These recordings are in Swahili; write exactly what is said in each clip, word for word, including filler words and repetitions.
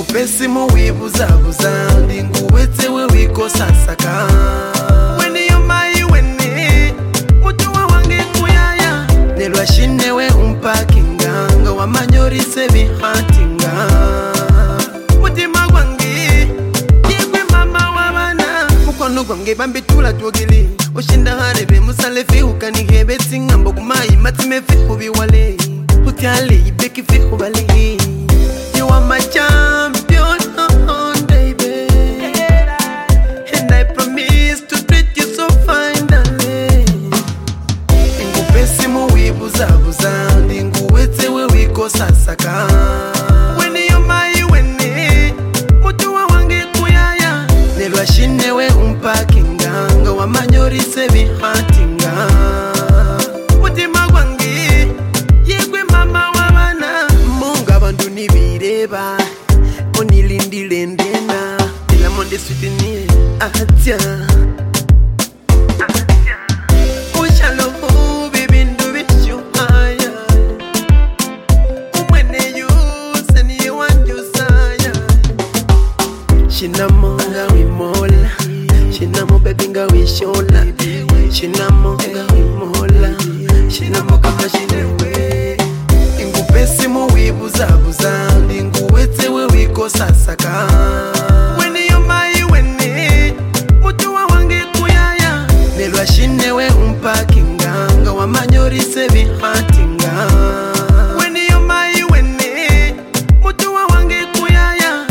Ingupesi mu wibuza buza ndinguwete we wiko sasaka. Weni yomayi weni mutuwa wange kuyaya nelwa shine we umpakinga nga wamanyori sebi hatinga. Mutima gwangi yegwe mama wabana mukono gwange bambitula twogili oshinda harebe musalefi ukanihebe tingambo kumayi matime fihubi wale utyale ibeki fihubali. You are my champion, oh, baby, and I promise to treat you so fine, darling. Ingupesi mu wibuza buza ndinguwete we wiko sasaka. Weni yomayi weni mutuwa wange kuyaya nelwa shine we umpakinga nga wamanyori sebi hatinga. Mutima gwangi yegwe mama wabana munga bandu nibireba onilindile ndena ila monde switini ahatya ushalo bibindu bishuhaya umwene yuse niye wanjusaya. Shinamo nga wimola shinamo baby nga wishola shinamo nga wimola shinamo kama shinewe. Ingupesi mu wibuza buza ndinguwete we wiko sasaka. Weni yomayi weni mutuwa wange kuyaya nelwa shine we umpakinga nga wamanyori sebi hatinga. Weni yomayi weni mutuwa wange kuyaya.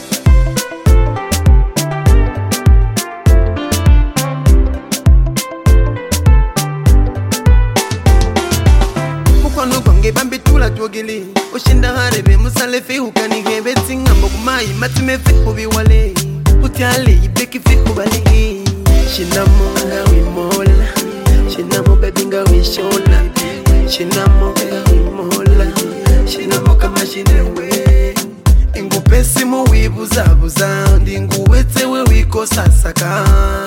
Mukono gwange bambitula twogili oshinda harebe musalefi ukanihebe tingambo kumayi matime fihubi wale utyale ibeki fihubali. Shinamo nga wimola shinamo baby nga wishola shinamo nga wimola shinamo kama shinewe. Ingupesi mu wibuza buza ndinguwete we wiko sasaka.